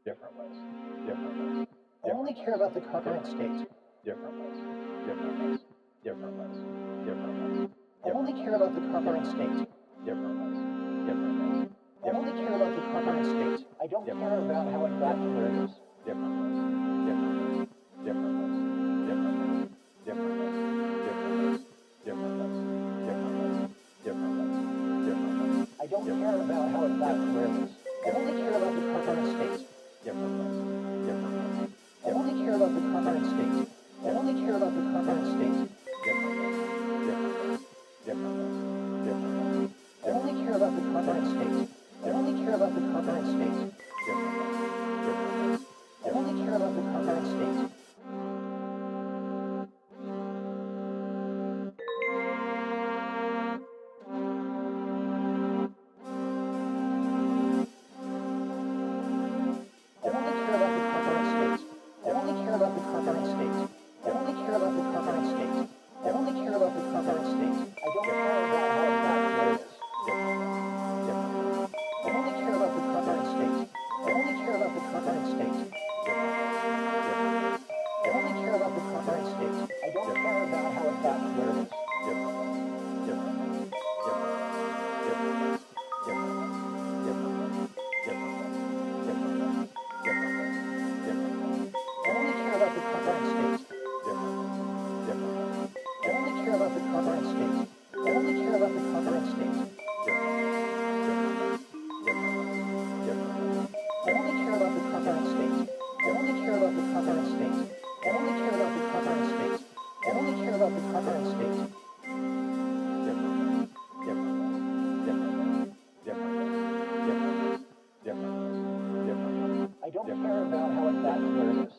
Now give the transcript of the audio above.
different ways, different ways. I only care about the current state. Different ways, different ways, different ways, different ways. I only care about the current state. Different ways, different ways. I only care about the current state. I don't care about how it got to where it is. Different ways, different ways, different ways, different ways, different ways, different ways, different ways, different ways, different ways, different ways. I don't care about how it got to where it is. I only care about the current state. Different ways, different ways. I only care about the current state. I only care about the current state. Different ways, different ways, different ways, different ways. I only care about the current state. I only care about the current state. Different ways, different ways. I only care about the current state. I only care about the current state. I only care about the current state. I only care about the current state. I only care about the current state. I don't care about how it got to where it is. Different ways, different ways. I only care about the current state. I only care about the current state. Different ways, different ways. I only care about the current state. I don't care about how it got to where it is. Different ways, different ways, different ways, different ways, different ways, different ways, different ways, different ways, different ways, different ways. I only care about the current state. Different ways, different ways. I only care about the current state. I only care about the current state. Different ways, different ways, different ways, different ways. I only care about the current state. I only care about the current state. I only care about the current state. I only care about the current state. Different ways, different ways, different ways, different ways, different ways, different ways, different ways. I don't care about how it got to where it is.